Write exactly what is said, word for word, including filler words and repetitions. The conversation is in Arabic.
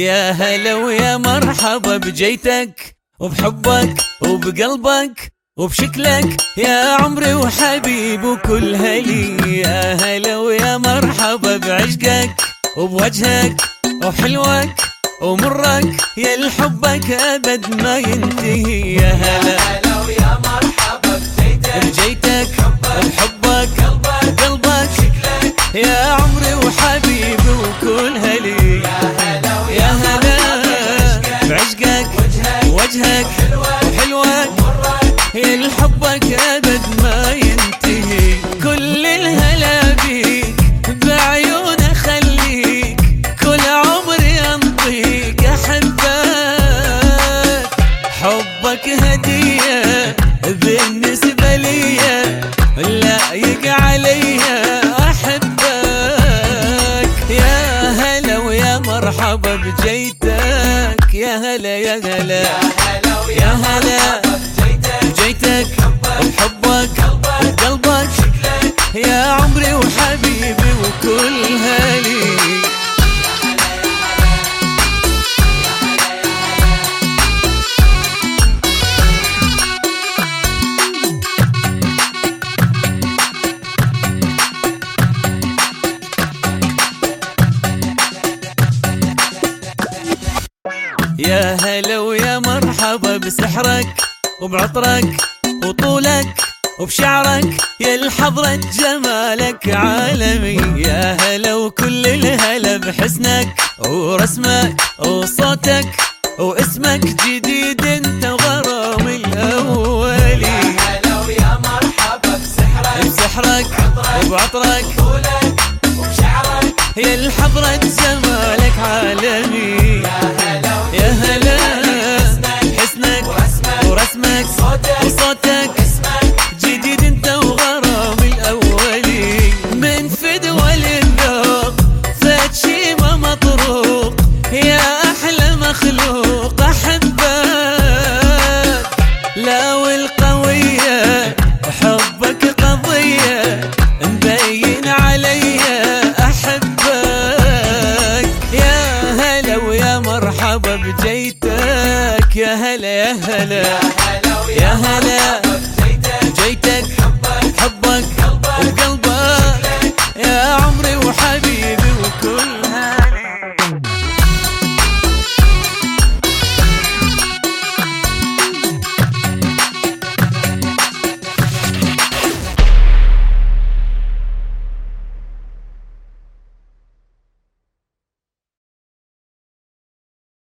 يا هلا ويا مرحبا بجيتك وبحبك وبقلبك وبشكلك يا عمري وحبيب وكل هلي. يا هلا ويا مرحبا بعشقك وبوجهك وحلوك ومرك يا الحبك أبد ما ينتهي. يا هلا ويا مرحبا بجيتك بجيتك وبحبك قلبك شكلك يا عمري وحبيبي وكل هلي. يا هلا بعشقك ووجهك وحلوك يا الحبك أبد ما ينتهي. كل الهلا بيك بعيون خليك كل عمري أنطيك أحبك. حبك هدية بالنسبة لي لايق علي أحبك. يا هلا ويا مرحبا بجيتك يا هلا يا هلا يا هلا بجيتك وبحبك وقلبك يا عمري وحبيبي وكل هلي. يا هلا ويا مرحبا بسحرك وبعطرك وطولك وبشعرك يا الحضرة جمالك عالمي. يا هلا وكل الهلا بحسنك ورسمك وصوتك واسمك جديد انت وغرامي الأولي. يا هلا ويا مرحبا بسحرك بسحرك وبعطرك وطولك وبشعرك يا الحضرة جمالك عالمي. يا هلا حسنك ورسمك وصوتك جديد انت وغرامي الأولي. من فدوى للذوق فات شي ما مطروق يا أحلى مخلوق أحبك. لا والقوية حبك قضية مبين علي أحبك. يا هلا ويا مرحبا بجيتك يا هلا يا هلا يا هلا